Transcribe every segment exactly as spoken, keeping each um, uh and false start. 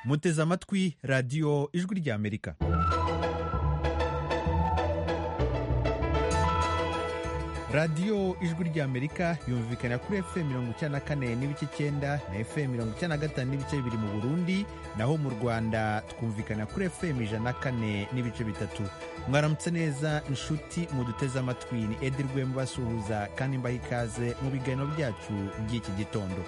muteze amatwi radiyo ijwi ry'Amerika. radiyo ijwi ry'Amerika yumvikana kuri F M mirongo icyenda na kane n'ibice icyenda na F M mirongo icyenda na gatanu n'ibice bibiri mu Burundi, naho mu Rwanda twumvikana kuri F M ijana na kane n'ibice bitatu. Mwaramutse neza inshuti muduteze amatwi, ni Edi Rwema basuhuza kandi mbaha ikaze mu biganiro byacu by'iki gitondo.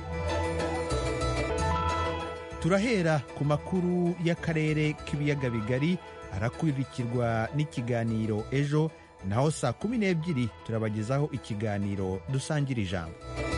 Turahera ku makuru y'akarere k'ibiyaga bigari, arakurikirwa n'ikiganiro ejo, naho saa kumi n'ebyiri turabagezaho ikiganiro dusangira ijambo.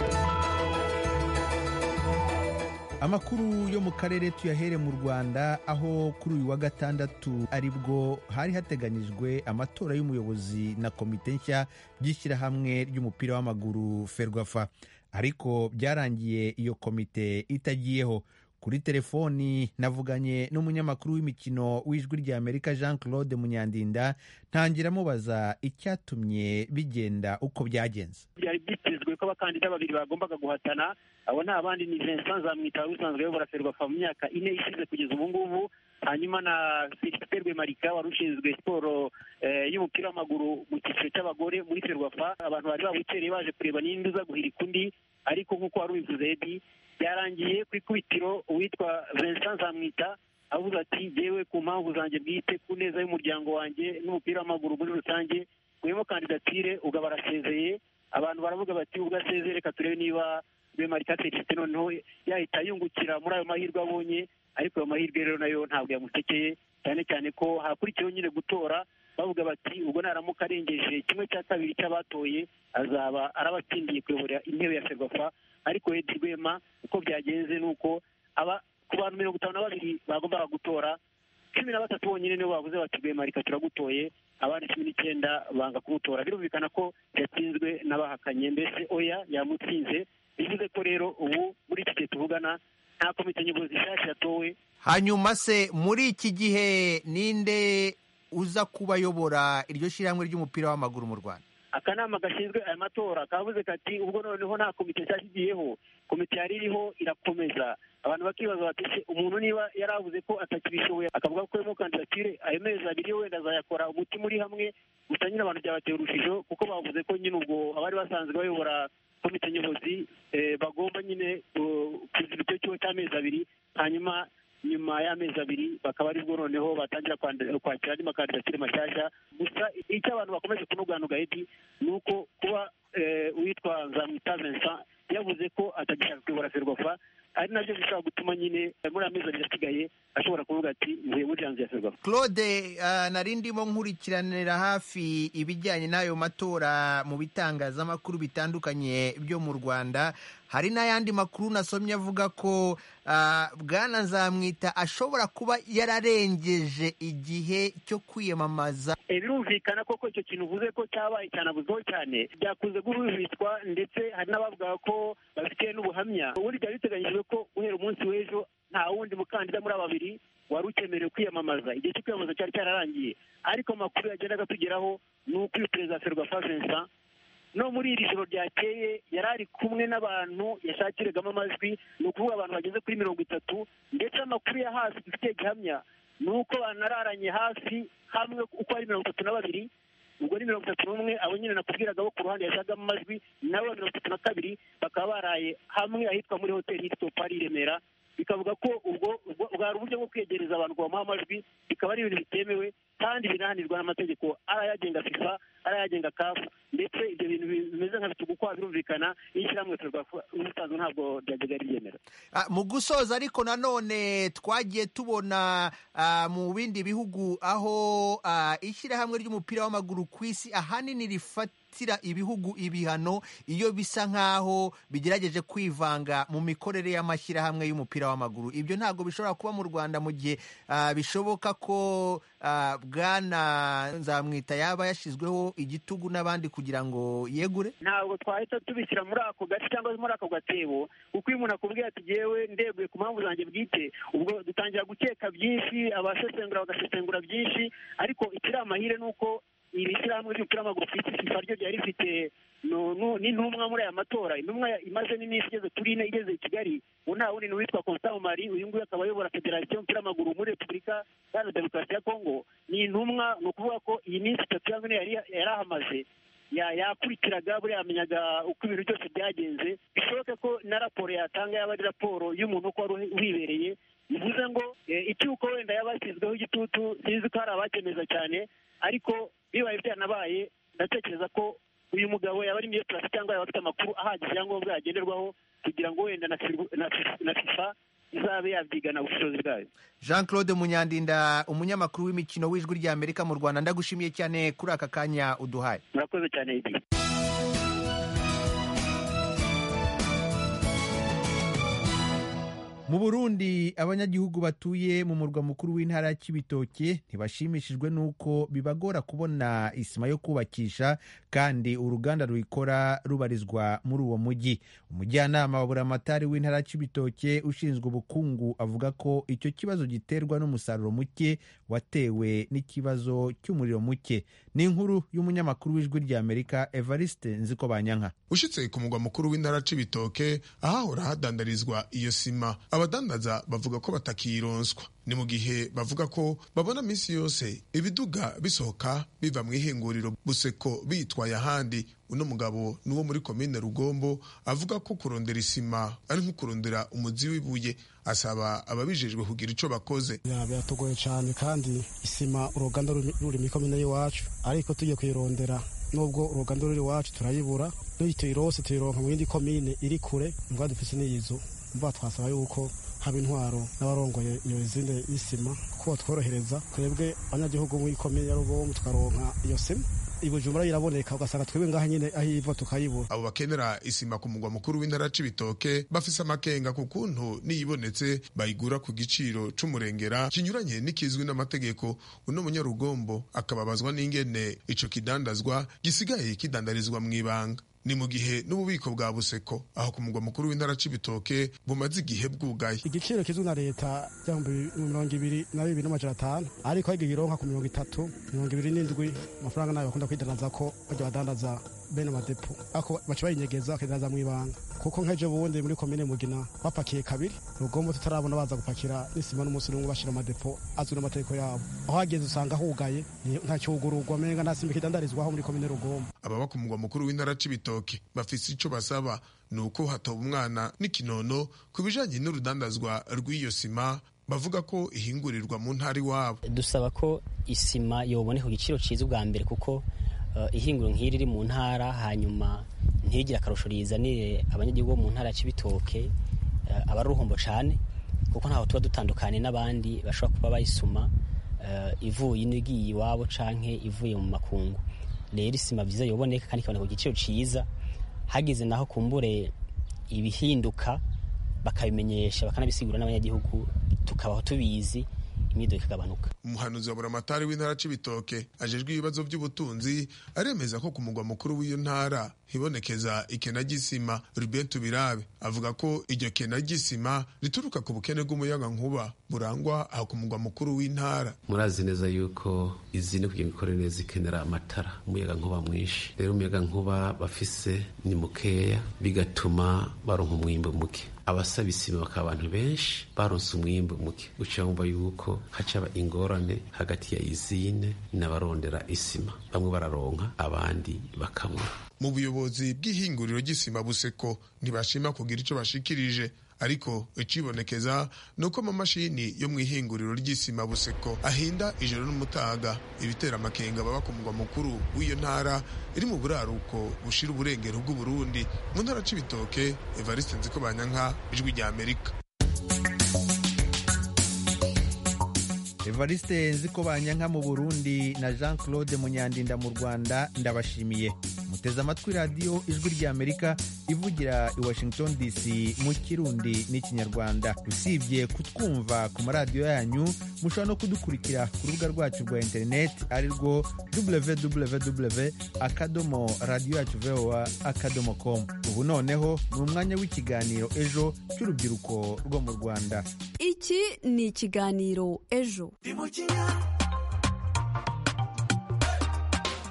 Amakuru yo mu karere tuyahere mu Rwanda, aho kuri uyu wa gatandatu aribwo hari hateganyijwe amatora y'umuyobozi na komite nshya by'ishyirahamwe ry'umupira w'amaguru Ferwafa, ariko byarangiye iyo komite itagiyeho. Kuri telefoni navuganye n'umunyamakuru w'imikino w'ijwi ry'Amerika Jean Claude Munyandinda, ntangira mubaza icyatumye bigenda uko byagenze. Byari byitezwe ko abakandida babiri bagombaga guhatana, abo nta bandi ni Vincent Nzamwita usanzwe uyobora Ferwafa mu myaka ine ishize kugeza ubu ngubu, hanyuma na Felicite Rwemarika wari ushinzwe siporo eh, y'umupira w'amaguru mu cyiciro cy'abagore muri Ferwafa. Abantu bari babukereye baje kureba ninde uza guhirika undi, ariko nk'uko wari ubivuze Edi, byarangiye ku ikubitiro uwitwa Vincent Nzamwita avuze ati jewe ku mpamvu zanjye bwite, ku neza y'umuryango wanjye n'umupira w'amaguru muri rusange, gwemo kandidatire ugaba arasezeye. Abantu baravuga bati ubwo asezeye reka turebe niba Rwemarika Felicite noneho yahita yungukira muri ayo mahirwe abonye, ariko ayo mahirwe rero nayo ntabwo yamusekeye, cyane cyane ko hakurikiyeho nyine gutora. Bavuga bati ubwo naramuka arengeje kimwe cya kabiri cy'abatoye azaba arabatsindiye kuyobora intebe ya Ferwafa. Ariko Edi Rwema uko byagenze nuko aba ku bantu mirongo itanu na babiri bagombaga gutora, cumi na batatu bonyine nibo bavuze bati Rwemarika turagutoye, abandi cumi n'icyenda banga kumutora. Birumvikana ko yatsinzwe n'abahakanye, mbese oya yamutsinze. Bivuze ko rero ubu muri iki gihe tuvugana nta komite nyobozi nshyashya yatowe. Hanyuma se muri iki gihe ninde uza kuba ayobora iryo shyirahamwe ry'umupira w'amaguru mu Rwanda? Akanama gashinzwe aya matora kavuze kati ubwo noneho nta komite nshyashya igiyeho, komite yari iriho irakomeza. Abantu bakibaza bati se umuntu niba yaravuze ko atakibishoboye akavuga ko yemo kandidatire, ayo mezi abiri wenda azayakora umutima uri hamwe, gusa nyine abantu byabateye urujijo kuko bavuze ko nyine ubwo abari basanzwe bayobora komite nyobozi eh, bagomba nyine kuziba icyo cyo cy'amezi abiri, hanyuma nyuma y'amezi abiri bakaba aribwo noneho batangira kwakira andi makandidatire mashyashya. Gusa icyo abantu bakomeje kunuganuga Edi ni uko kuba uwitwa Nzamwita Vincent yavuze ko atagishaka kuyobora Ferwafa, ari nabyo bishobora gutuma nyine muri amezi abiri asigaye ashobora kuvuga ati mvuye muri yanzu ya Ferwafa. Claude, uh, nari ndimo nkurikiranira hafi ibijyanye n'ayo matora mu bitangazamakuru bitandukanye byo mu Rwanda. Hari n'ayandi makuru nasomye avuga ko uh, Bwana Nzamwita ashobora kuba yararengeje igihe cyo kwiyamamaza. E, birumvikana koko icyo kintu uvuze ko cyabaye cyanavuzweho cyane, byakunze guhwihwiswa, ndetse hari n'abavuga ko bafite n'ubuhamya. Ubundi byari biteganyijwe ko guhera umunsi w'ejo nta wundi mukandida muri aba babiri wari ukemerewe kwiyamamaza, igihe cyo kwiyamamaza cyari cyararangiye. Ariko amakuru yagendaga tugeraho ni uko uyu perezida Ferwafa Vincent no muri iri joro ryakeye yari ari kumwe n'abantu yashakiragamo amajwi, ni ukuvuga abantu bageze kuri mirongo itatu, ndetse amakuru ya hasi dufite gihamya ni uko banararanye hafi hamwe uko ari mirongo itatu na babiri, ubwo ni mirongo itatu n'umwe abo nyine nakubwiraga bo ku ruhande yashagamo amajwi, nabo mirongo itatu na kabiri bakaba baraye hamwe ahitwa muri hoteli Hilton Paris i Remera. Bikavuga ko ubwo bwari uburyo bwo kwegereza abantu bamuha amajwi, bikaba ari ibintu bitemewe kandi binahanirwa n'amategeko arayagenga FIFA, arayagenga C A F, ndetse ibyo bintu bimeze nka bitugukwa birumvikana n'ishyirahamwe Ferwafa ubusanzwe ntabwo ryajyaga ryemera. Mu gusoza ariko nanone twagiye tubona uh, mu bindi bihugu aho uh, ishyirahamwe ry'umupira w'amaguru ku isi ahanini rifata tira ibihugu ibihano iyo bisa nkaho bigerageje kwivanga mu mikorere y'amashyirahamwe y'umupira w'amaguru. Ibyo ntabwo bishobora kuba mu Rwanda mu gihe uh, bishoboka ko uh, Bwana Nzamwita yaba yashyizweho igitugu n'abandi kugira ngo yegure. Ntabwo twahita tubishyira muri ako gace cyangwa muri ako gatebo, kuko iyo umuntu akubwiye ati jewe ndeguye ku mpamvu zanjye bwite, ubwo dutangira gukeka byinshi, abasesengura bagasesengura byinshi. Ariko ikiri amahire ni uko iri shyirahamwe ry'umupira w'amaguru ku isi FIFA ryo ryari rifite n'intumwa muri aya matora. Intumwa imaze n'iminsi igeze kuri ine igeze i Kigali, ubu nta wundi ni uwitwa Constant Mari, uyu nguyu akaba ayobora federasiyo y'umupira w'amaguru muri Repubulika Iharanira Demokarasi ya Kongo. Ni intumwa, ni ukuvuga ko iyi minsi itatu cyangwa ine yari yarahamaze yakurikiraga buriya yamenyaga uko ibintu byose byagenze, bishoboke ko na raporo yatanga yaba ari raporo y'umuntu uko wari uhibereye. bivuze ngo icyuko wenda yabashyizweho igitutu sinzi ko hari abakemeza cyane, ariko bibaye byanabaye ndatekereza ko uyu mugabo yaba ari miyo plus cyangwa yaba afite amakuru ahagije yangombwa yagenderwaho kugira ngo wenda na FIFA izabe yabyigana ubushobozi bwayo. Jean Claude Munyandinda, umunyamakuru w'imikino w'Ijwi ry'Amerika mu Rwanda, ndagushimiye cyane kuri aka kanya uduhaye. Murakoze cyane Idi. Mu Burundi, abanyagihugu batuye mu murwa mukuru w'intara ya Cibitoke ntibashimishijwe nuko bibagora kubona isima yo kubakisha kandi uruganda ruyikora rubarizwa muri uwo mujyi. Umujyanama wa buramatari w'intara ya Cibitoke ushinzwe ubukungu avuga ko icyo kibazo giterwa n'umusaruro muke watewe n'ikibazo cy'umuriro muke. Ni inkuru y'umunyamakuru w'Ijwi ry'Amerika Evariste Nzikobanyanka. Ushitse ku mugwa mukuru w'intara ya Cibitoke ahahora hadandarizwa iyo sima, abadandaza bavuga ko batakironswa. Ni mu gihe bavuga ko babona minsi yose ibiduga bisohoka biva mu ihinguriro Buseko bitwaye ahandi. Uno mugabo nuwo muri komine Rugombo avuga ko kurondera isima ari nko kurondera umuzi w'ibuye, asaba ababijejwe kugira ico bakoze. Biratugoye cyane kandi isima uruganda ruri mu komine y'iwacu, ariko tugiye kuyirondera nubwo uruganda ruri iwacu turayibura, tuyirose tuyironka mu yindi komine iri kure, mbwa dufise n'iyizo. Mbwa twasaba yuko haba intwaro n'abarongoye iyo izinde y'isima ko tworohereza twebwe abanyagihugu mu ikomine ya Rugombo tukaronka iyo sima. Ibujumbura iraboneka ugasanga twebwe ngaha nyine ahiva tukayibura. Abo bakenera isima ku mugwa mukuru w'intara ya Cibitoke bafise amakenga ku kuntu niyibonetse bayigura ku giciro c'umurengera kinyuranye n'ikizwi n'amategeko. Uno munyarugombo akababazwa n'ingene ico kidandazwa gisigaye kidandarizwa mw'ibanga. Ni mu gihe n'ububiko bwa Buseko aho ku mugwa mukuru w'intara Cibitoke bumaze igihe bwugaye. Igiciro kizwi na leta cy'ibihumbi mirongo ibiri na bibiri n'amajana atanu, ariko igironka ku mirongo itatu mirongo ibiri n'indwi amafaranga nayo bakunda kwidandaza ko bajya badandaza bene amadepo, ako baca bayinyegeza bakidandaza mw'ibanga. Kuko nk'ejo bundi muri komine Mugina bapakiye kabiri, Rugombo tutarabona baza gupakira n'isima n'umunsi n'umwe bashira amadepo azwi n'amategeko yabo. Aho hageze usanga hugaye nta cyugururwa menga nta sima kidandarizwaho muri komine Rugombo. Ababa ku mugwa mukuru w'intara Cibitoke bafise ico basaba nuko hatoba umwana n'ikinono kubijanye n'urudandazwa rw'iyo sima, bavuga ko ihingurirwa mu ntari wabo. Dusaba ko isima yoboneka ku giciro ciza bwa mbere, kuko uh, ihinguro nk'iri riri mu ntara hanyuma ntigira akarusho rizanire abanyagihugu mu ntara ya Cibitoke uh, aba ruhombo cane, kuko ntaho tuba dutandukanye n'abandi bashobora kuba bayisuma uh, ivuye n'igiye iwabo canke ivuye mu makungu. Rero isima vyiza yoboneka kandi ikaboneka ku giciro ciza, hagize naho kumbure ibihinduka bakabimenyesha bakanabisigura n'abanyagihugu tukabaho tubizi, imido ikagabanuka. Umuhanuzi wa buramatari w'intara Cibitoke ajejwe ibibazo by'ubutunzi aremeza ko ku mugwa mukuru w'iyo ntara hibonekeza ikena ry'isima. Ruben Tubirabe avuga ko iryo kena ry'isima rituruka ku bukene bw'umuyaga nkuba burangwa aho ku mugwa mukuru w'intara. Murazi neza yuko izindi kugira ikore neza ikenera amatara, umuyaga nkuba mwinshi. Rero umuyaga nkuba bafise ni mukeya, bigatuma baronka umwimbo muke. Abasaba isima bakaba abantu benshi baronse umwimbo muke, uca wumva yuko hacaba ingorane hagati ya izine n'abarondera isima, bamwe bararonka abandi bakamura. Mu buyobozi bw'ihinguriro ry'isima Buseko ntibashima kugira ico bashikirije, ariko icibonekeza nuko amamashini yo mw'ihinguriro ry'isima Buseko ahinda ijoro n'umutaga, ibitera amakenga baba ku mugwa mukuru w'iyo ntara iri mu buraruko bushira uburengero bw'u Burundi. Mu ntara Cibitoke, Evariste Nzikobanyanka, Ijwi ry'Amerika. Evariste Nzikobanyanka mu Burundi na Jean Claude Munyandinda mu Rwanda, ndabashimiye. Muteze amatwi radiyo Ijwi ry'Amerika ivugira i Washington D C mu Kirundi n'Ikinyarwanda. Usibye kutwumva ku maradiyo yanyu, mushobora no kudukurikira ku rubuga rwacu rwa internet ari rwo w w w akadomo radio yacu voa akadomo com. Ubu noneho ni umwanya w'ikiganiro Ejo cy'urubyiruko rwo mu Rwanda. Iki ni ikiganiro Ejo.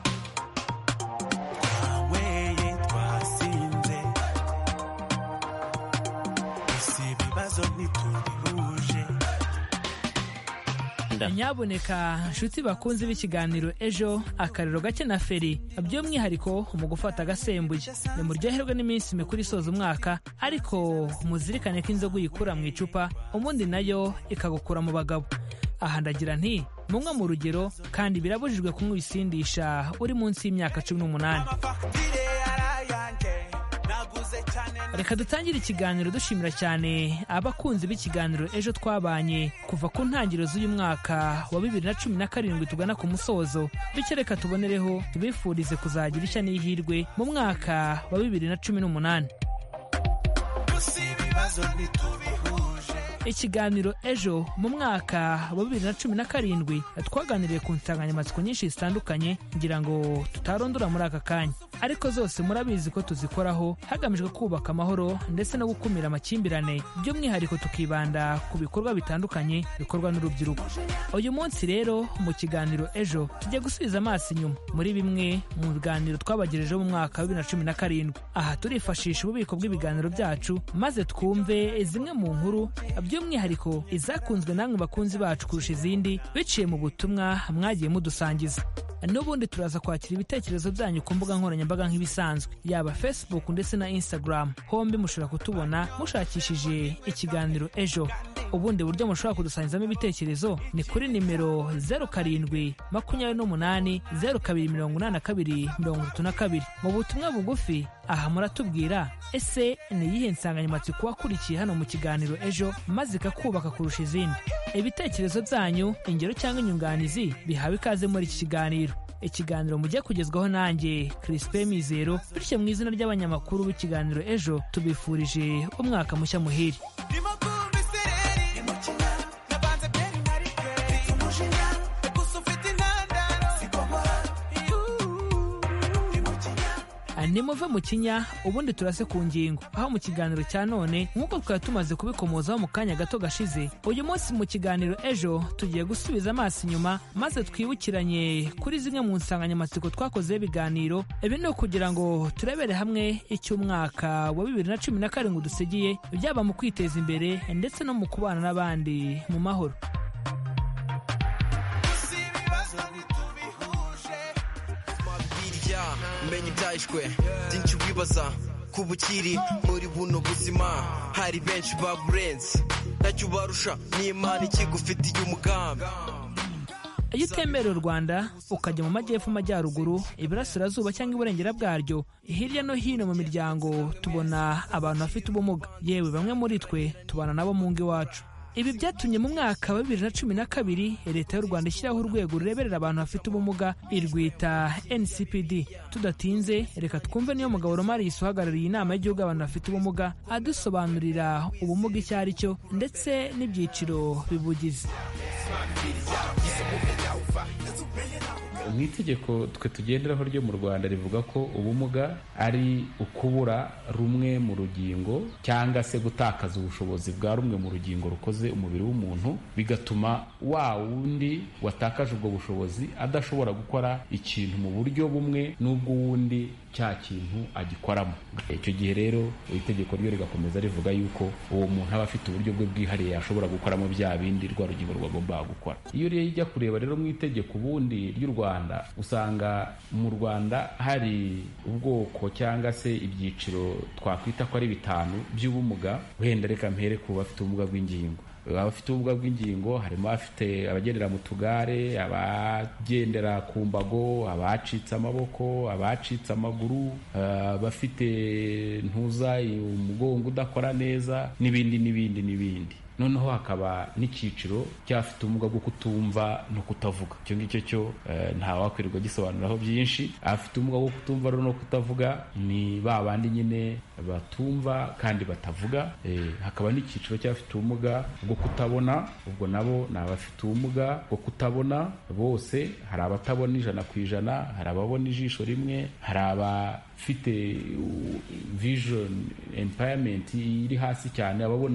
rwanda. nyaboneka nshuti bakunzi b'ikiganiro ejo akarero gake na feri by'umwihariko mu gufata agasembuye ni muryoherwe n'iminsi mikuru isoza umwaka ariko muzirikane ko inzoga uyikura mu icupa ubundi nayo ikagukura mu bagabo. aha ndagira nti munywa mu rugero kandi birabujijwe kunywa ibisindisha uri munsi y'imyaka cumi n'umunani. reka dutangire ikiganiro dushimira cyane abakunzi b'ikiganiro ejo twabanye kuva ku ntangiriro z'uyu mwaka wa bibiri na cumi na karindwi tugana ku musozo, bityo reka tubonereho tubifurize kuzagira ishya n'ihirwe mu mwaka wa bibiri na cumi n'umunani. ikiganiro ejo mu mwaka wa bibiri na cumi na karindwi twaganiriye ku nsanganyamatsiko nyinshi zitandukanye ngira ngo tutarondora muri aka kanya, ariko zose murabizi ko tuzikoraho hagamijwe kubaka amahoro ndetse no gukumira amakimbirane, by'umwihariko tukibanda ku bikorwa bitandukanye bikorwa n'urubyiruko. uyu munsi rero mu kiganiro ejo tujya gusubiza amaso inyuma muri bimwe mu biganiro twabagejejeho mu mwaka wa bibiri na cumi na karindwi. aha turifashisha ububiko bw'ibiganiro byacu maze twumve zimwe mu nkuru by'umwihariko izakunzwe namwe bakunzi bacu kurusha izindi biciye mu butumwa mwagiye mudusangiza. n'ubundi turaza kwakira ibitekerezo byanyu ku mbuga nkoranyambaga nk'ibisanzwe yaba Facebook ndetse na Instagram, hombi mushobora kutubona mushakishije ikiganiro ejo. ubundi buryo mushobora kudusangizamo ibitekerezo ni kuri nimero zeru karindwi makumyabiri n'umunani zeru kabiri mirongo inani na kabiri mirongo itatu na kabiri. mu butumwa bugufi aha muratubwira ese ni iyihe nsanganyamatsiko wakurikiye hano mu kiganiro ejo maze ikakubaka kurusha izindi. ibitekerezo byanyu, ingero cyangwa inyunganizi bihawe ikaze muri iki kiganiro. ikiganiro mujye kugezwaho nanjye Crispin Mizero, bityo mu izina ry'abanyamakuru b'ikiganiro ejo tubifurije umwaka mushya muhire. nimuve mu kinya ubundi turase ku ngingo, aho mu kiganiro cya none nk'uko twari tumaze kubikomozaho mu kanya gato gashize, uyu munsi mu kiganiro ejo tugiye gusubiza amaso inyuma maze twibukiranye kuri zimwe mu nsanganyamatsiko twakozeho ibiganiro. ibi ni ukugira ngo turebere hamwe icyo umwaka wa bibiri na cumi na karindwi dusigiye, byaba mu kwiteza imbere ndetse no mu kubana n'abandi mu mahoro. menya ibyahishwe byinshi wibaza ku bukiri muri buno buzima, hari benshi baburenze ntacyo ubarusha n'Imana ikigufitiye umugambi. iyo utemberera u Rwanda ukajya mu majyepfo, amajyaruguru, iburasirazuba cyangwa iburengera bwaryo, hirya no hino mu miryango tubona abantu bafite ubumuga, yewe bamwe muri twe tubana nabo mu ngo iwacu. ibi byatumye mu mwaka wa bibiri na cumi na kabiri leta y'u Rwanda ishyiraho urwego rureberera abantu bafite ubumuga irwita N C P D. tudatinze reka twumve niyo mugabo Romarius uhagarariye inama y'igihugu abantu bafite ubumuga adusobanurira ubumuga icyo ari cyo ndetse n'ibyiciro bibugize. mu itegeko twe tugenderaho ryo mu Rwanda rivuga ko ubumuga ari ukubura rumwe mu rugingo cyangwa se gutakaza ubushobozi bwa rumwe mu rugingo rukoze umubiri w'umuntu, bigatuma wa wundi watakaje ubwo bushobozi adashobora gukora ikintu mu buryo bumwe n'ubwo wundi cya kintu agikoramo. icyo gihe rero itegeko ryo rigakomeza rivuga yuko uwo muntu aba afite uburyo bwe bwihariye ashobora gukoramo bya bindi rwa rugingo rwagomba gukora. iyo rero ijya kureba rero mu itegeko ubundi ry'u Rwanda, usanga mu Rwanda hari ubwoko cyangwa se ibyiciro twakwita ko ari bitanu by'ubumuga. wenda reka mpere ku bafite ubumuga bw'ingingo. abafite ubumuga bw'ingingo harimo abafite abagendera mu tugare, abagendera ku mbago, abacitse amaboko, abacitse amaguru, abafite ntuza umugongo udakora neza n'ibindi n'ibindi n'ibindi. noneho hakaba n'icyiciro cy'abafite ubumuga bwo kutumva no kutavuga. icyo ngicyo cyo nta wakwirirwa gisobanuraho byinshi. abafite ubumuga bwo kutumva no kutavuga ni ba bandi nyine batumva kandi batavuga. hakaba n'icyiciro cy'abafite ubumuga bwo kutabona, ubwo nabo ni abafite ubumuga bwo kutabona bose. hari abatabona ijana ku ijana, hari ababona ijisho rimwe, hari abafite vision impairment iri hasi cyane, ababona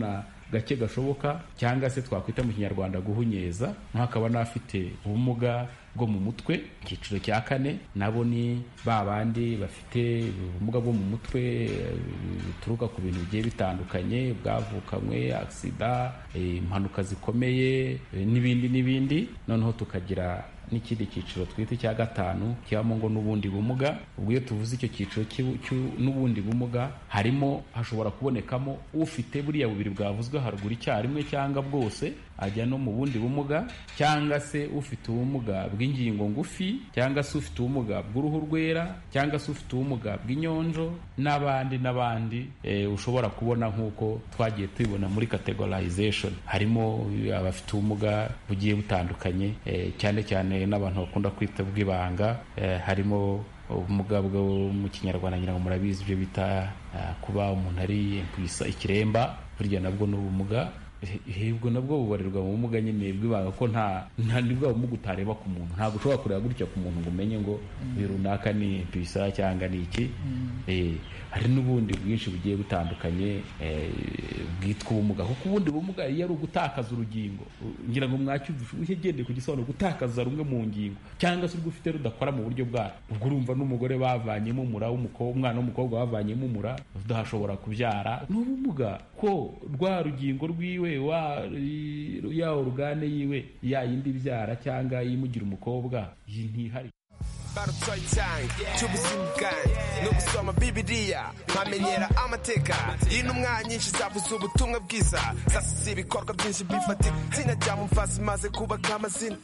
gake gashoboka, cyangwa se twakwita mu kinyarwanda guhunyeza. hakaba n'afite ubumuga bwo mu mutwe, icyiciro cya kane, nabo ni ba bandi bafite ubumuga bwo mu mutwe bituruka ku bintu bigiye bitandukanye, bwavukanywe, aksida, impanuka zikomeye n'ibindi n'ibindi. Noneho tukagira n'ikindi cyiciro twita cya gatanu kibamo ngo n'ubundi bumuga. Ubwo iyo tuvuze icyo cyiciro n'ubundi bumuga, harimo hashobora kubonekamo ufite buriya bubiri bwavuzwe haruguru icyarimwe cyangwa bwose, ajya no mu bundi bumuga, cyangwa se ufite ubumuga bw'ingingo ngufi, cyangwa se ufite ubumuga bw'uruhu rwera, cyangwa se ufite ubumuga bw'inyonjo, n'abandi n'abandi e, ushobora kubona nk'uko twagiye tubibona muri categorization. Harimo abafite ubumuga bugiye butandukanye, e, cyane cyane n'abantu bakunda kwita bw'ibanga. E, harimo ubumuga bwo mu kinyarwanda ngira ngo murabizi ibyo bita uh, kuba umuntu ari impwisa, ikiremba, burya nabwo n'ubumuga. Hebwo nabwo bubarirwa mu bumuga nyine bw'ibanga, ko nta nta nibwo bumuga utareba ku muntu, ntabwo ushobora kureba gutya ku muntu ngo umenye ngo uyu runaka ni impwisa cyangwa ni iki. eh hari n'ubundi bwinshi bugiye butandukanye eh bwitwa ubumuga, kuko ubundi bumuga iyo ari ugutakaza urugingo, ngira ngo mwacyumvishe uhegende ku gisobanuro gutakaza rumwe mu ngingo, cyangwa se urwufite rudakora mu buryo bwayo. Ubwo urumva n'umugore bavanyemo umura w'umukobwa, umwana w'umukobwa bavanyemo umura udashobora kubyara, n'ubumuga ko rwa rugingo rwiwe wa ya organe yiwe ya yindi byara cyangwa yimugira umukobwa ntihari. barutsoyitang cy'ubuzimuganye no gusoma bibiliya nkamenyera amateka y'intumwa nyinshi zavuze ubutumwa bwiza, zasize ibikorwa byinshi bifatika, sinajya mu mfasi maze kubaka amazina.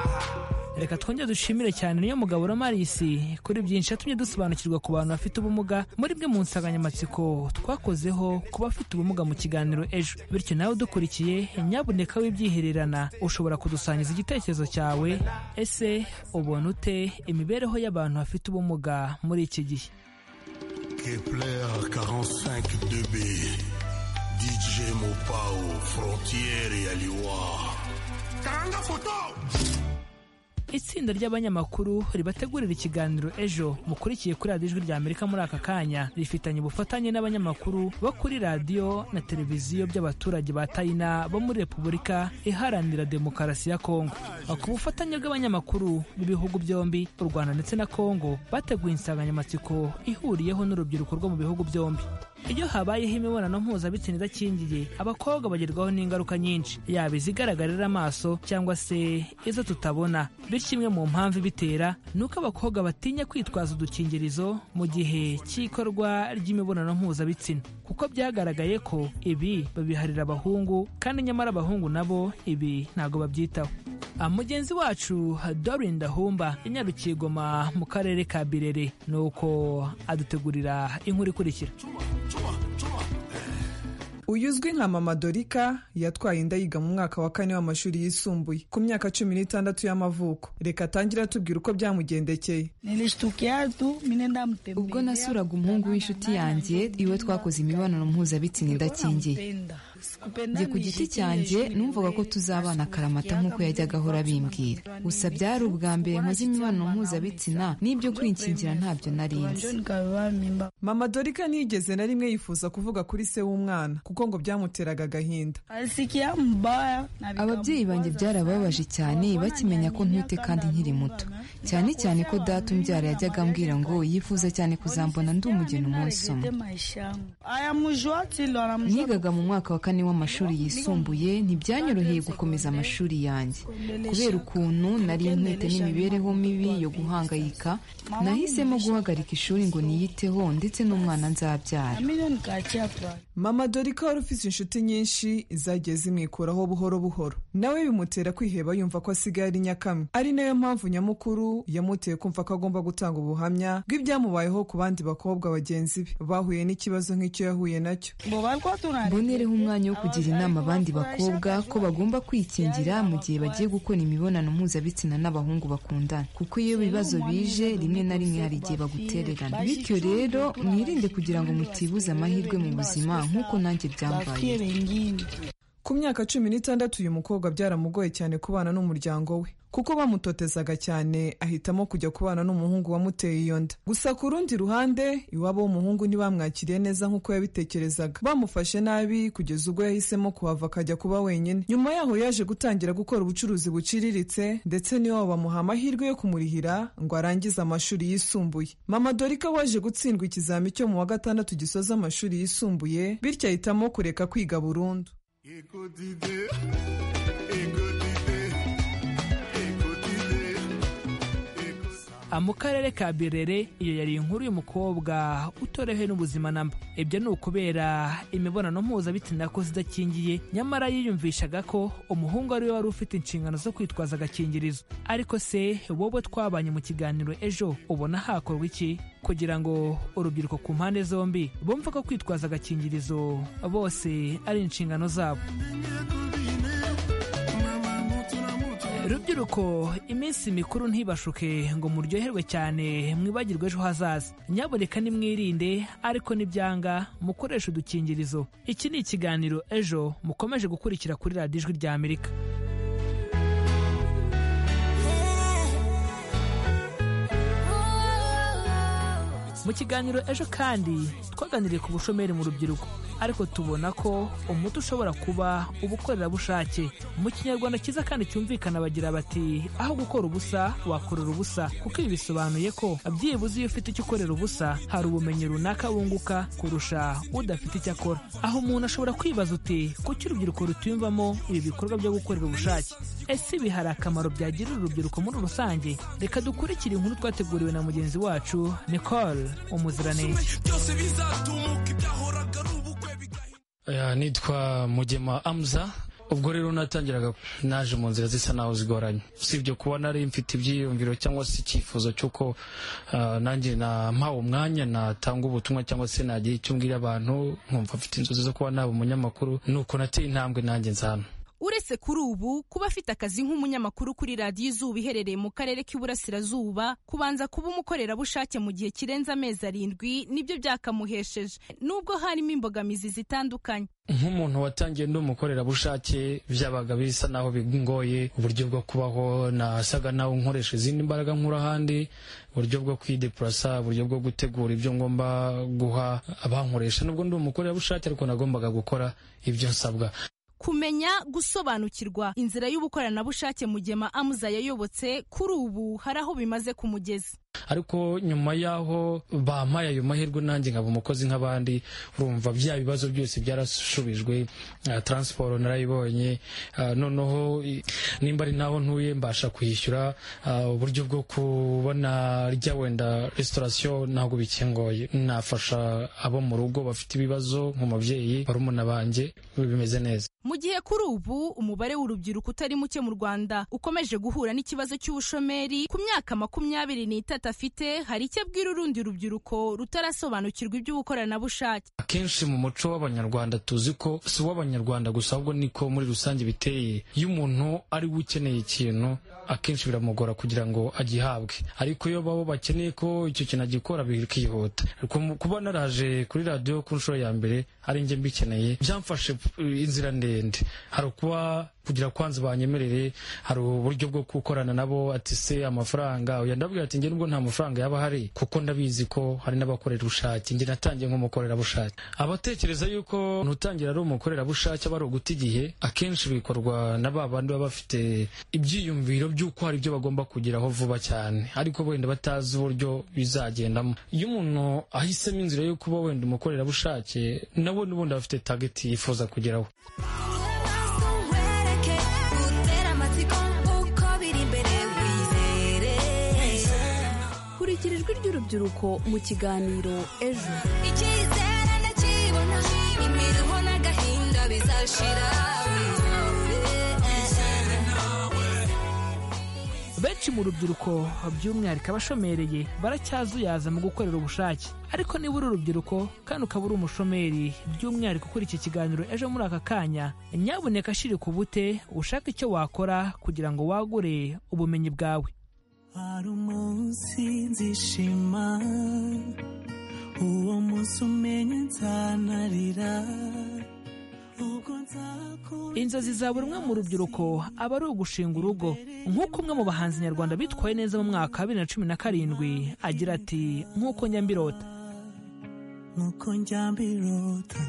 Reka twongere dushimire cyane niyo mugabo Ramarisi kuri byinshi yatumye dusobanukirwa ku bantu bafite ubumuga muri bwe mu nsanganyamatsiko twakozeho ku bafite ubumuga mu kiganiro ejo. Bityo nawe udukurikiye, nyabuneka w'ibyihererana ushobora kudusangiza igitekerezo cyawe. Ese ubona ute imibereho y'abantu bafite ubumuga muri iki gihe? Kepler quarante-cinq deux B, D J Mopao, Frontiere ya Liwa. Karanga foto! Itsinda ry'abanyamakuru ribategurira ikiganiro ejo mukurikiye kuri radiyo Ijwi ry'Amerika muri aka kanya, rifitanye ubufatanye n'abanyamakuru bo kuri radiyo na televiziyo by'abaturage ba Tayina bo muri Repubulika Iharanira Demokarasi ya Kongo. Ku bufatanye bw'abanyamakuru b'ibihugu byombi, u Rwanda ndetse na Kongo, bateguye insanganyamatsiko ihuriyeho n'urubyiruko rwo mu bihugu byombi. Iyo habayeho imibonano mpuzabitsina idakingiye, abakobwa bagerwaho n'ingaruka nyinshi, yaba izigaragarira amaso cyangwa se izo tutabona. Bityo imwe mu mpamvu ibitera ni uko abakobwa batinya kwitwaza udukingirizo mu gihe cy'ikorwa ry'imibonano mpuzabitsina, kuko byagaragaye ko ibi babiharira abahungu, kandi nyamara abahungu nabo ibi ntago babyitaho. Mugenzi wacu Dorine Dahumba yanyarukiye Goma mu karere ka Birere, nuko adutegurira inkuru ikurikira. Uyu uzwi nka Mama Dorika yatwaye inda yiga mu mwaka wa kane w'amashuri yisumbuye ku myaka cumi n'itandatu y'amavuko. Reka atangira atubwira uko byamugendekeye. Ubwo nasuraga umuhungu w'inshuti yanjye iwe twakoze imibonano mpuzabitsina idakingiye. Njye ku giti cyanjye numvaga ko tuzabana akaramata nk'uko yajyaga ahora bimbwira. Gusa byari ubwa mbere nkoze imibonano mpuzabitsina, n'ibyo kwinkingira ntabyo narinzi. Mama Dorika ntiyigeze na rimwe yifuza kuvuga kuri se w'umwana kuko ngo byamuteraga agahinda. Ababyeyi banjye byarababaje cyane bakimenya ko ntwite kandi nkiri muto, cyane cyane ko data umbyara yajyaga ambwira ngo yifuza cyane kuzambona ndi umugeni umunsi umwe. Nigaga mu mwaka wa kane w'amashuri yisumbuye, ntibyanyoroheye gukomeza amashuri yanjye kubera ukuntu nari ntwite n'imibereho mibi yo guhangayika. Nahisemo guhagarika ishuri ngo niyiteho ndetse n'umwana nzabyara. Mama Dorika wari ufite inshuti nyinshi zagiye zimwikuraho buhoro buhoro, nawe bimutera kwiheba yumva ko asigaye ari nyakamwe. Ari nayo mpamvu nyamukuru yamuteye kumva ko agomba gutanga ubuhamya bw'ibyamubayeho ku bandi bakobwa bagenzi be bahuye n'ikibazo nk'icyo yahuye nacyo. Mbonereho umwanya wo kugira inama abandi bakobwa ko bagomba kwikingira mu gihe bagiye gukora imibonano mpuzabitsina n'abahungu bakundana, kuko iyo ibibazo bije rimwe na rimwe hari igihe bagutererana. Bityo rero mwirinde kugira ngo mutibuze amahirwe mu buzima nk'uko nanjye byambaye. ku myaka cumi n'itandatu uyu mukobwa byaramugoye cyane kubana n'umuryango we kuko bamutotezaga cyane ahitamo kujya kubana n'umuhungu wamuteye iyo nda. Gusa ku rundi ruhande iwabo w'umuhungu ntibamwakiriye neza nk'uko yabitekerezaga, bamufashe nabi kugeza ubwo yahisemo kuhava akajya kuba wenyine. Nyuma yaho yaje gutangira gukora ubucuruzi buciriritse ndetse n'iwabo bamuha amahirwe yo kumurihira ngo arangize amashuri yisumbuye. Mama Dorika waje gutsindwa ikizami cyo mu wa gatandatu gisoza amashuri yisumbuye bityo ahitamo kureka kwiga burundu. mu karere ka Birere iyo yari inkuru y'umukobwa utorohewe n'ubuzima namba. Ibyo ni ukubera imibonano mpuzabitsina yakoze idakingiye, nyamara yiyumvishaga ko umuhungu ari we wari ufite inshingano zo kwitwaza agakingirizo. Ariko se wowe twabanye mu kiganiro ejo ubona hakorwa iki kugira ngo urubyiruko ku mpande zombi bumve ko kwitwaza agakingirizo bose ari inshingano zabo? Rubyiruko, iminsi mikuru ntibashuke ngo muryoherwe cyane mwibagirwe ejo hazaza. Nyaboneka nimwirinde, ariko nibyanga mukoresha udukingirizo. Iki ni ikiganiro ejo mukomeje gukurikira kuri radiyo Ijwi rya Amerika. Mu kiganiro ejo kandi twaganiriye ku bushomeri mu rubyiruko, ariko tubona ko umuti ushobora kuba ubukorerabushake. Mu kinyarwanda cyiza kandi cyumvikana bagira bati aho gukora ubusa wakorera ubusa, kuko ibi bisobanuye ko byibuze iyo ufite icyo ukorera ubusa hari ubumenyi runaka wunguka kurusha udafite icyo akora. Aho umuntu ashobora kwibaza uti kuki urubyiruko rutiyumvamo ibi bikorwa byo gukorera ubushake? Ese ibi hari akamaro byagirira urubyiruko muri rusange? Reka dukurikire inkuru twateguriwe na mugenzi wacu Nicole Umuziranenge. Nitwa Mugema Amza. Ubwo rero natangiraga naje mu nzira zisa naho zigoranye, usibye kuba nari mfite ibyiyumviro cyangwa se icyifuzo cy'uko uh, nanjye nampawe umwanya natanga ubutumwa cyangwa se nagiye icyo mbwira abantu, nkumva mfite inzozi zo kuba naba umunyamakuru, nuko nateye intambwe nanjye nzana. Uretse kuri ubu kuba afite akazi nk'umunyamakuru kuri radiyo Izuba iherereye mu karere k'Iburasirazuba, kubanza kuba umukorerabushake mu gihe kirenze amezi arindwi nibyo byakamuhesheje, nubwo harimo imbogamizi zitandukanye. Nk'umuntu watangiye ndi umukorerabushake byabaga bisa naho bigoye, uburyo bwo kubaho nasaga naho nkoresha izindi mbaraga nkura ahandi, uburyo bwo kwidepurasa, uburyo bwo gutegura ibyo ngomba guha abankoresha. Nubwo ndi umukorerabushake ariko nagombaga gukora ibyo nsabwa. Kumenya gusobanukirwa inzira y'ubukoranabushake Mugema Amuza yayobotse kuri ubu hari aho bimaze kumugeza. Ariko nyuma yaho bampaye ayo mahirwe nanjye nkaba umukozi nk'abandi, urumva bya bibazo byose byarashubijwe. Uh, transport narayibonye, uh, noneho nimba ari naho ntuye mbasha kwishyura, uh, uburyo bwo kubona rya wenda restauration ntabwo bikingoye. Nafasha abo mu rugo bafite ibibazo nk'umubyeyi barumuna banjye, bimeze neza. Mu gihe kuri ubu umubare w'urubyiruko utari muke mu Rwanda ukomeje guhura n'ikibazo cy'ubushomeri, ku myaka makumyabiri n'itatu afite hari icyo abwira urundi rubyiruko rutarasobanukirwa iby'ubukoranabushake. Akenshi mu muco w'Abanyarwanda tuzi ko si w'Abanyarwanda gusa ahubwo niko muri rusange biteye. Iyo umuntu ari we ukeneye ikintu akenshi biramugora kugira ngo agihabwe, ariko iyo babo bakeneye ko icyo kintu agikora bikihuta. Kuba naraje kuri radiyo ku nshuro ya mbere ari njye mbikeneye byamfashe inzira ndende. Hari kuba kugira kwanza banyemerere, hari uburyo bwo gukorana nabo, ati se amafaranga uya ndabwira ati nge nubwo nta mafaranga yaba hari kuko ndabizi ko hari n'abakorera ubushake, nge natangiye nk'umukorera bushake. Abatekereza yuko nutangira ari umukorera bushake bari uguta igihe, akenshi bikorwa na babandi baba bafite ibyiyumviro by'uko hari ibyo bagomba kugeraho vuba cyane, ariko wenda batazi uburyo bizagendamo. Iyo umuntu ahisemo inzira yo kuba wenda umukorera bushake, nabo n'ubundi bafite target yifuza kugeraho. Kurikira ijwi ry'urubyiruko mu kiganiro ejo. Icyizere ndakibona, imiruho n'agahinda bizashira. Benshi mu rubyiruko by'umwihariko abashomereye baracyazuyaza mu gukorera ubushake, ariko niba uri urubyiruko kandi ukaba uri umushomeri by'umwihariko kuri iki kiganiro ejo muri aka kanya, nyabuneka shirika ubute ushaka icyo wakora kugira ngo wagure ubumenyi bwawe. Hari umunsi nzishima, uwo munsi umenye nzanarira, ubwo nzakora inzozi za buri umwe mu rubyiruko aba ari ugushinga urugo nk'uko umwe mu bahanzi nyarwanda bitwaye neza mu mwaka wa bibiri na cumi na karindwi agira ati nk'uko njya mbirota nk'uko njya mbirota.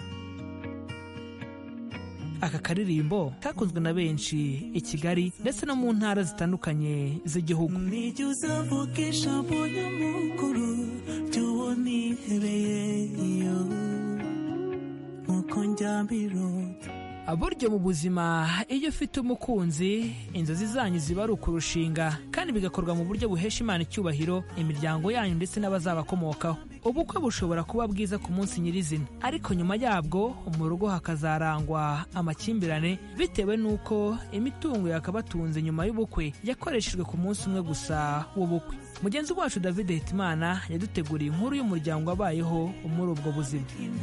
aka karirimbo kakunzwe na benshi i Kigali ndetse no mu ntara zitandukanye z'igihugu. nijye uzavugisha mbonyamukuru by'uwo nihebeye iyo nk'uko njya mbirota. buryo mu buzima iyo ufite umukunzi inzozi zanyu ziba ari ukurushinga kandi bigakorwa mu buryo buhesha Imana icyubahiro, imiryango yanyu ndetse n'abazabakomokaho. ubukwe bushobora kuba bwiza ku munsi nyirizina ariko nyuma yabwo mu rugo hakazarangwa amakimbirane bitewe n'uko imitungo yakabatunze nyuma y'ubukwe yakoreshejwe ku munsi umwe gusa w'ubukwe. mugenzi wacu David Hitimana yaduteguriye inkuru y'umuryango wabayeho muri ubwo buzima.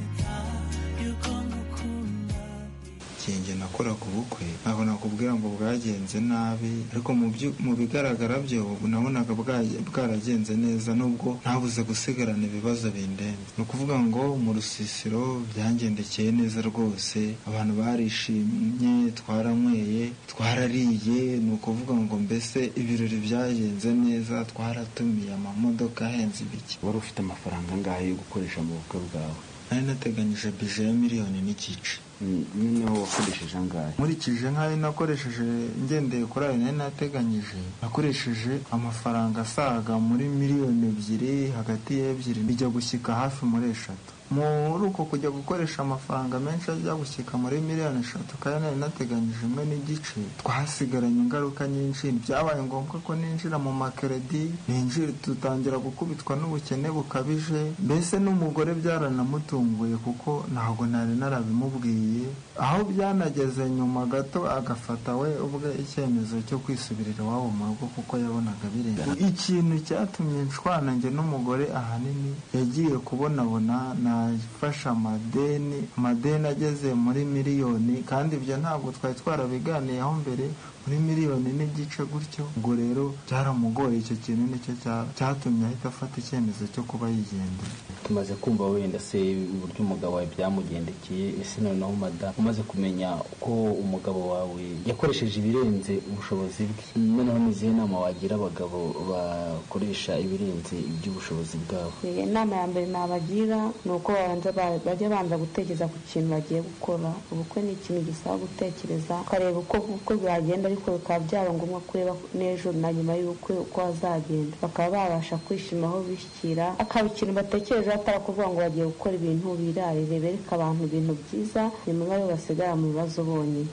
njye nakora ku bukwe ntabwo nakubwira ngo bwagenze nabi ariko mu bigaragara byo nabonaga bwaragenze neza nubwo ntabuze gusigarana ibibazo bindenze. ni ukuvuga ngo mu rusisiro byangendekeye neza rwose, abantu barishimye, twaranyweye, twarariye, ni ukuvuga ngo mbese ibirori byagenze neza, twaratumiye amamodoka ahenze ibiki. wari ufite amafaranga angahe yo gukoresha mu bukwe bwawe? nari nateganyije bije ya miliyoni n'igice. noneho wakoresheje angahe? nkurikije nk'ayo nakoresheje ngendeye kuri ayo nari nateganyije, nakoresheje amafaranga asaga muri miliyoni ebyiri, hagati y'ebyiri bijya gushyika hafi muri eshatu. muri uko kujya gukoresha amafaranga menshi ajya gushyika muri miliyoni eshatu kandi nari nateganyije imwe n'igice, twasigaranye ingaruka nyinshi. byabaye ngombwa ko ninjira mu makeredi, ninjira tutangira gukubitwa n'ubukene bukabije, mbese n'umugore byaranamutunguye kuko ntabwo nari narabimubwiye, aho byanageze nyuma gato agafata we ubwe icyemezo cyo kwisubirira iwabo mu rugo kuko yabonaga birenze. ikintu cyatumye nshwana njye n'umugore ahanini yagiye kubonabona nafashe amadeni amadeni ageze muri miliyoni, kandi ibyo ntabwo twari twarabiganiyeho mbere, muri miliyoni n'igice gutyo. ubwo rero byaramugoye, icyo kintu nicyo cyatumye ahita afata icyemezo cyo kuba yigendera. tumaze kumva wenda se uburyo umugabo wawe byamugendekeye, ese noneho mada umaze kumenya ko umugabo wawe yakoresheje ibirenze ubushobozi bwe, noneho n'izihe nama wagira abagabo bakoresha ibirenze iby'ubushobozi bwabo? inama ya mbere nabagira ni uko bajya banza gutekereza ku kintu bagiye gukora. ubukwe ni ikintu gisaba gutekereza ukareba uko ubukwe bwagenda, ariko bikaba byaba ngombwa kureba n'ejo na nyuma y'ubukwe uko hazagenda, bakaba babasha kwishima aho bishyikira, akaba ikintu batekereje atarakuvuga ngo bagiye gukora ibintu birarire, bereka abantu ibintu byiza, nyuma bari basigara mu bibazo bonyine.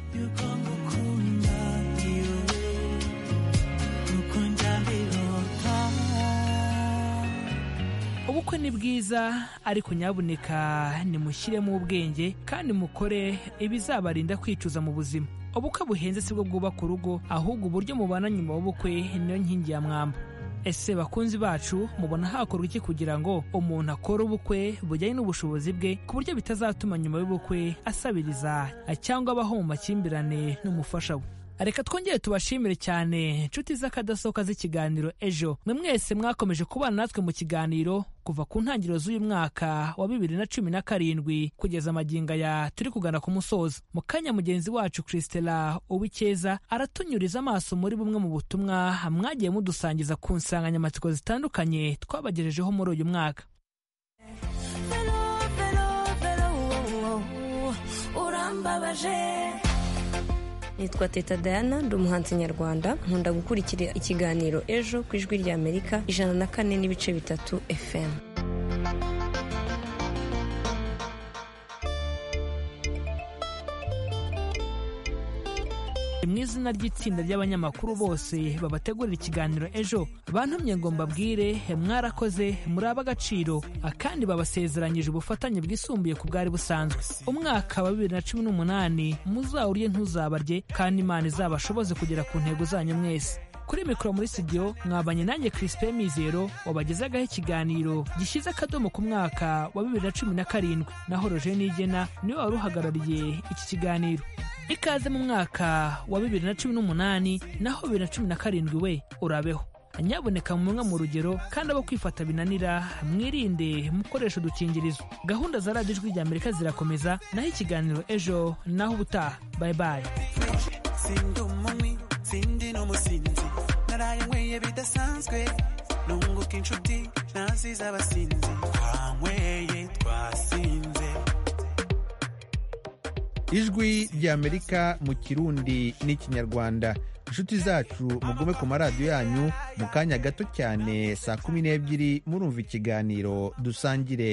ubukwe ni bwiza ariko nyabuneka nimushyiremo ubwenge kandi mukore ibizabarinda kwicuza mu buzima. ubukwe buhenze sibwo bwubaka urugo, ahubwo uburyo mubana nyuma y'ubukwe niyo nkingi ya mwamba. ese bakunzi bacu mubona hakorwa iki kugira ngo umuntu akore ubukwe bujyanye n'ubushobozi bwe ku buryo bitazatuma nyuma y'ubukwe asabiriza cyangwa abaho mu makimbirane n'umufasha we? reka twongere tubashimire cyane inshuti z'akadasohoka z'ikiganiro ejo, mwe mwese mwakomeje kubana natwe mu kiganiro kuva ku ntangiriro z'uyu mwaka wa bibiri na cumi na karindwi kugeza amagingo aya turi kugana ku musozo. mu kanya mugenzi wacu Christela Uwikeza aratunyuriza amaso muri bumwe mu butumwa mwagiye mudusangiza ku nsanganyamatsiko zitandukanye twabagejejeho muri uyu mwaka. urambabaje. nitwa Teta Diana, ndi umuhanzi nyarwanda, nkunda gukurikira ikiganiro ejo ku ijwi rya Amerika ijana na kane n'ibice bitatu F M. mu izina ry'itsinda ry'abanyamakuru bose babategurira ikiganiro ejo, bantumye ngo mbabwire mwarakoze, muri ab'agaciro, kandi babasezeranyije ubufatanye bwisumbuye ku bwari busanzwe. umwaka wa bibiri na cumi n'umunani muzawurye ntuzabarye kandi Imana izabashoboze kugera ku ntego zanyu mwese. kuri mikoro muri studio mwabanye nanjye Crispin Mizero wabagezagaho ikiganiro gishyize akadomo ku mwaka wa bibiri na cumi na karindwi, naho Roger Nigena niwe wari uhagarariye iki kiganiro. ikaze mu mwaka wa bibiri na cumi n'umunani, naho bibiri na cumi na karindwi we urabeho. nyaboneka mumwe mu rugero kandi abo kwifata binanira mwirinde mukoresha udukingirizo. Gahunda za radiyo ijwi ry'Amerika zirakomeza, naho ikiganiro ejo naho ubutaha. Bye bye. Sindi umumwi, sindi n'umusinzi, naraye nkweye bidasanzwe, nunguka inshuti nazize abasinzi, twanyweye twasinze. Ijwi ry'Amerika mu Kirundi n'Ikinyarwanda. Inshuti zacu mugume ku maradiyo yanyu, mu kanya gato cyane saa kumi n'ebyiri murumva ikiganiro Dusangire